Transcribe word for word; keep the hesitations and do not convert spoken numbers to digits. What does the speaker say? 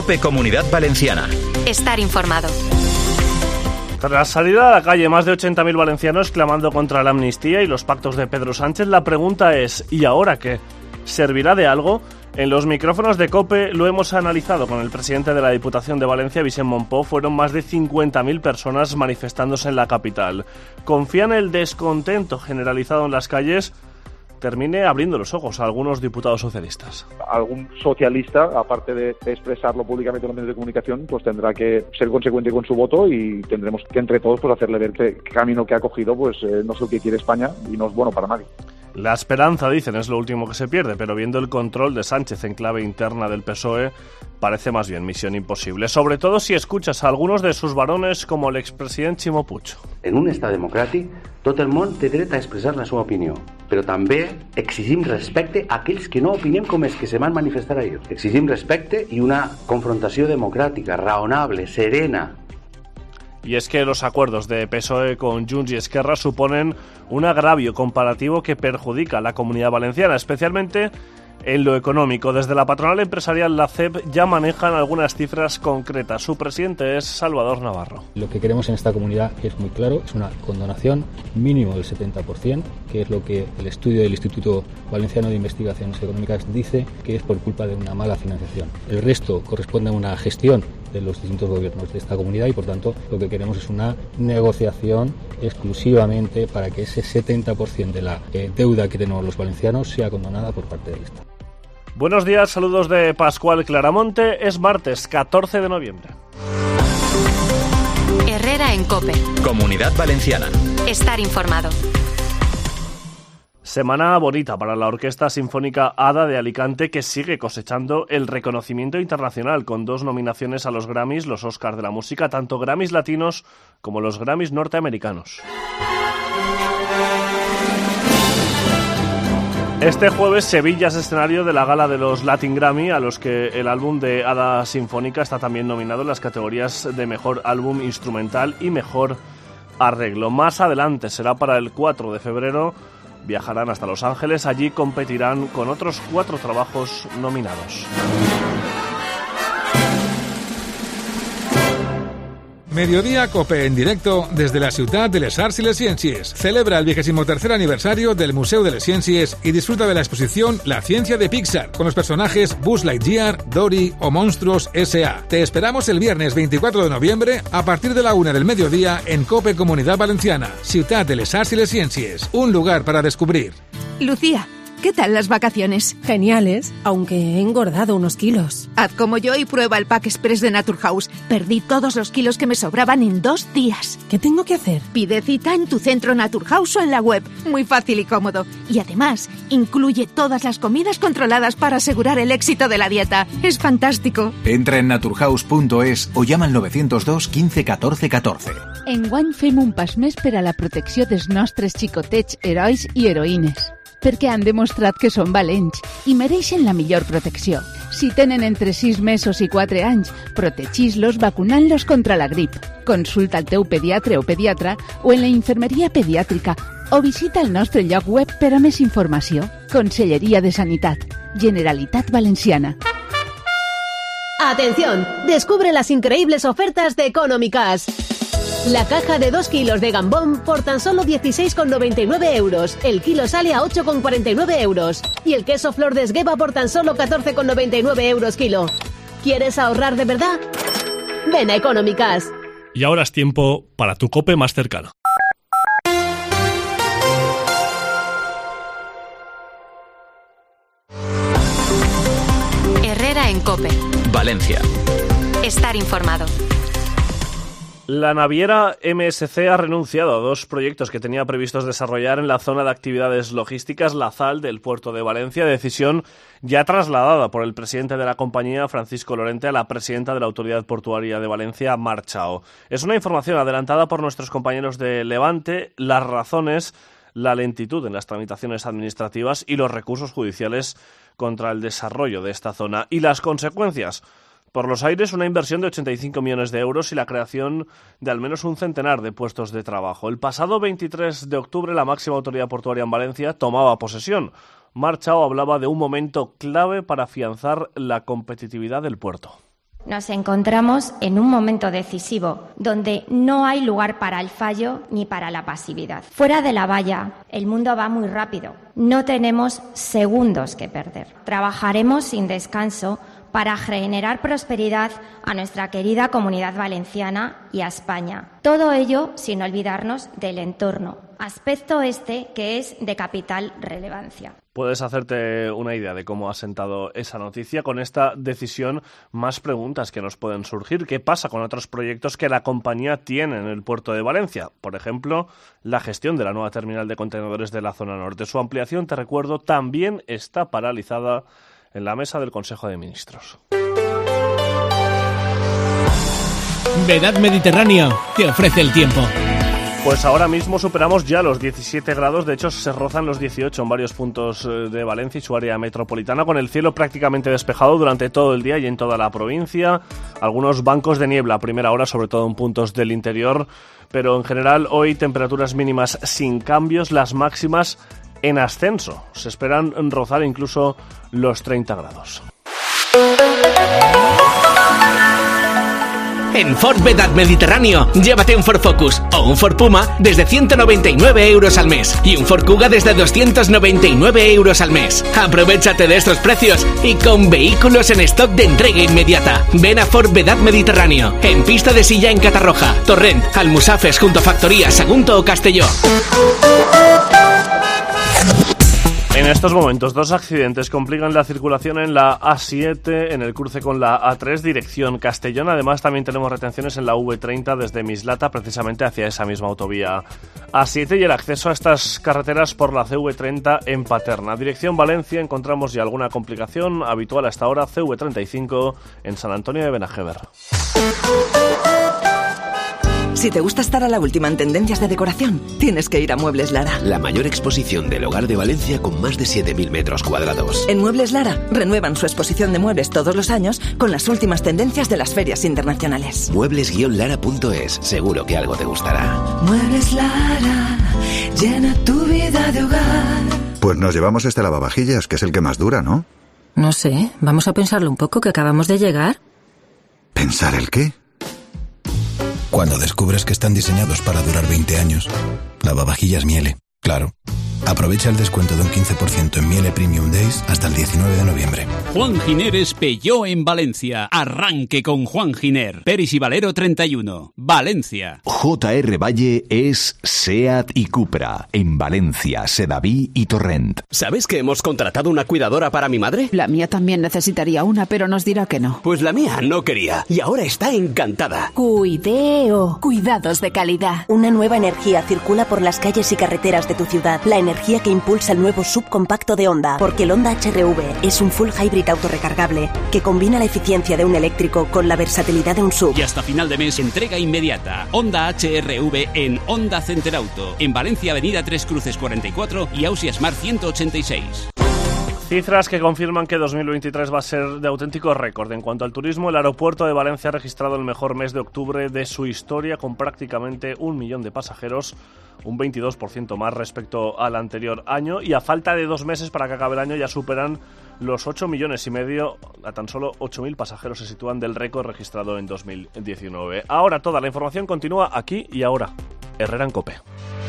COPE Comunidad Valenciana. Estar informado. Tras salir a la calle más de ochenta mil valencianos clamando contra la amnistía y los pactos de Pedro Sánchez, la pregunta es ¿y ahora qué? ¿Servirá de algo? En los micrófonos de COPE lo hemos analizado con el presidente de la Diputación de Valencia, Vicent Montpó. Fueron más de cincuenta mil personas manifestándose en la capital. ¿Confían en el descontento generalizado en las calles termine abriendo los ojos a algunos diputados socialistas? Algún socialista, aparte de expresarlo públicamente en los medios de comunicación, pues tendrá que ser consecuente con su voto y tendremos que entre todos pues hacerle ver que el camino que ha cogido pues eh, no es el que quiere España y no es bueno para nadie. La esperanza, dicen, es lo último que se pierde, pero viendo el control de Sánchez en clave interna del P S O E, parece más bien misión imposible, sobre todo si escuchas a algunos de sus varones como el expresidente Ximo Puig. En un estat democràtic, tot el món té dret a expressar la seva opinió, però també exigim respecte a aquells que no opinem com els que se van manifestar ahir. Exigim respecte i una confrontació democràtica, raonable, serena. Y es que los acuerdos de P S O E con Junts y Esquerra suponen un agravio comparativo que perjudica a la Comunidad Valenciana, especialmente en lo económico. Desde la patronal empresarial, la C E P, ya manejan algunas cifras concretas. Su presidente es Salvador Navarro. Lo que queremos en esta comunidad es muy claro, es una condonación mínimo del setenta por ciento, que es lo que el estudio del Instituto Valenciano de Investigaciones Económicas dice que es por culpa de una mala financiación. El resto corresponde a una gestión de los distintos gobiernos de esta comunidad y, por tanto, lo que queremos es una negociación exclusivamente para que ese setenta por ciento de la eh, deuda que tenemos los valencianos sea condonada por parte del Estado. Buenos días, saludos de Pascual Claramonte. Es martes catorce de noviembre. Herrera en COPE. Comunidad Valenciana. Estar informado. Semana bonita para la Orquesta Sinfónica Ada de Alicante, que sigue cosechando el reconocimiento internacional con dos nominaciones a los Grammys, los Oscars de la música, tanto Grammys latinos como los Grammys norteamericanos. Este jueves Sevilla es escenario de la gala de los Latin Grammy, a los que el álbum de Ada Sinfónica está también nominado en las categorías de Mejor Álbum Instrumental y Mejor Arreglo. Más adelante, será para el cuatro de febrero, viajarán hasta Los Ángeles, allí competirán con otros cuatro trabajos nominados. Mediodía COPE en directo desde la ciutat de les Arts y les Ciències. Celebra el vigésimo tercer aniversario del Museo de les Ciències y disfruta de la exposición La Ciencia de Pixar, con los personajes Buzz Lightyear, Dory o Monstruos S A Te esperamos el viernes veinticuatro de noviembre a partir de la una del mediodía en COPE Comunidad Valenciana, ciutat de les Arts y les Ciències, un lugar para descubrir. Lucía, ¿qué tal las vacaciones? Geniales, aunque he engordado unos kilos. Haz como yo y prueba el Pack Express de Naturhaus. Perdí todos los kilos que me sobraban en dos días. ¿Qué tengo que hacer? Pide cita en tu centro Naturhaus o en la web. Muy fácil y cómodo. Y además, incluye todas las comidas controladas para asegurar el éxito de la dieta. Es fantástico. Entra en naturhaus punto es o llama al nueve cero dos quince catorce catorce. Enguany fem un pas més per a la protecció dels nostres xicotets herois i heroïnes, perquè han demostrat que són valents i mereixen la millor protecció. Si tenen entre sis mesos i quatre anys, protegís-los vacunant-los contra la grip. Consulta el teu pediatre o pediatra o en la infermeria pediàtrica o visita el nostre lloc web per a més informació. Conselleria de Sanitat, Generalitat Valenciana. ¡Atención! Descubre las increíbles ofertas de Económicas. La caja de dos kilos de gambón por tan solo dieciséis con noventa y nueve euros. El kilo sale a ocho con cuarenta y nueve euros. Y el queso Flor de Esgueva por tan solo catorce con noventa y nueve euros kilo. ¿Quieres ahorrar de verdad? Ven a Económicas. Y ahora es tiempo para tu COPE más cercano. Herrera en COPE. Valencia. Estar informado. La naviera M S C ha renunciado a dos proyectos que tenía previstos desarrollar en la zona de actividades logísticas La Zal del puerto de Valencia, decisión ya trasladada por el presidente de la compañía, Francisco Lorente, a la presidenta de la Autoridad Portuaria de Valencia, Mar Chao. Es una información adelantada por nuestros compañeros de Levante. Las razones: la lentitud en las tramitaciones administrativas y los recursos judiciales contra el desarrollo de esta zona. Y las consecuencias: por los aires, una inversión de ochenta y cinco millones de euros y la creación de al menos un centenar de puestos de trabajo. El pasado veintitrés de octubre, la máxima autoridad portuaria en Valencia tomaba posesión. Mar Chao hablaba de un momento clave para afianzar la competitividad del puerto. Nos encontramos en un momento decisivo, donde no hay lugar para el fallo ni para la pasividad. Fuera de la valla, el mundo va muy rápido. No tenemos segundos que perder. Trabajaremos sin descanso para generar prosperidad a nuestra querida Comunidad Valenciana y a España. Todo ello sin olvidarnos del entorno, aspecto este que es de capital relevancia. Puedes hacerte una idea de cómo ha sentado esa noticia. Con esta decisión, más preguntas que nos pueden surgir. ¿Qué pasa con otros proyectos que la compañía tiene en el puerto de Valencia? Por ejemplo, la gestión de la nueva terminal de contenedores de la zona norte. Su ampliación, te recuerdo, también está paralizada en la mesa del Consejo de Ministros. Vedad Mediterráneo te ofrece el tiempo. Pues ahora mismo superamos ya los diecisiete grados, de hecho se rozan los dieciocho en varios puntos de Valencia y su área metropolitana, con el cielo prácticamente despejado durante todo el día y en toda la provincia. Algunos bancos de niebla a primera hora, sobre todo en puntos del interior, pero en general hoy temperaturas mínimas sin cambios, las máximas en ascenso. Se esperan rozar incluso los treinta grados. En Ford Vedad Mediterráneo, llévate un Ford Focus o un Ford Puma desde ciento noventa y nueve euros al mes y un Ford Kuga desde doscientos noventa y nueve euros al mes. Aprovéchate de estos precios y con vehículos en stock de entrega inmediata. Ven a Ford Vedad Mediterráneo, en Pista de Silla en Catarroja, Torrent, Almusafes junto a Factoría, Sagunto o Castelló. En estos momentos, dos accidentes complican la circulación en la A siete, en el cruce con la A tres, dirección Castellón. Además, también tenemos retenciones en la V treinta desde Mislata, precisamente hacia esa misma autovía A siete, y el acceso a estas carreteras por la C V treinta en Paterna. Dirección Valencia, encontramos ya alguna complicación habitual hasta ahora, C V treinta y cinco en San Antonio de Benajever. Si te gusta estar a la última en tendencias de decoración, tienes que ir a Muebles Lara. La mayor exposición del hogar de Valencia con más de siete mil metros cuadrados. En Muebles Lara renuevan su exposición de muebles todos los años con las últimas tendencias de las ferias internacionales. Muebles lara punto es, seguro que algo te gustará. Muebles Lara, llena tu vida de hogar. Pues nos llevamos este lavavajillas, que es el que más dura, ¿no? No sé, vamos a pensarlo un poco, que acabamos de llegar. ¿Pensar el qué? Cuando descubres que están diseñados para durar veinte años. Lavavajillas Miele, claro. Aprovecha el descuento de un quince por ciento en Miele Premium Days hasta el diecinueve de noviembre. Juan Giner es Peugeot en Valencia. Arranque con Juan Giner. Peris y Valero treinta y uno. Valencia. J R Valle es SEAT y Cupra en Valencia, Sedaví y Torrent. ¿Sabes que hemos contratado una cuidadora para mi madre? La mía también necesitaría una, pero nos dirá que no. Pues la mía no quería y ahora está encantada. Cuideo. Cuidados de calidad. Una nueva energía circula por las calles y carreteras de tu ciudad. La energía que impulsa el nuevo subcompacto de Honda, porque el Honda H R V es un full hybrid autorrecargable que combina la eficiencia de un eléctrico con la versatilidad de un sub. Y hasta final de mes, entrega inmediata. Honda H R V en Honda Center Auto, en Valencia, Avenida Tres Cruces cuarenta y cuatro y Ausia Smart ciento ochenta y seis. Cifras que confirman que dos mil veintitrés va a ser de auténtico récord. En cuanto al turismo, el aeropuerto de Valencia ha registrado el mejor mes de octubre de su historia, con prácticamente un millón de pasajeros, un veintidós por ciento más respecto al anterior año, y a falta de dos meses para que acabe el año ya superan los ocho millones y medio. A tan solo ocho mil pasajeros se sitúan del récord registrado en dos mil diecinueve. Ahora toda la información continúa aquí y ahora. Herrera en COPE.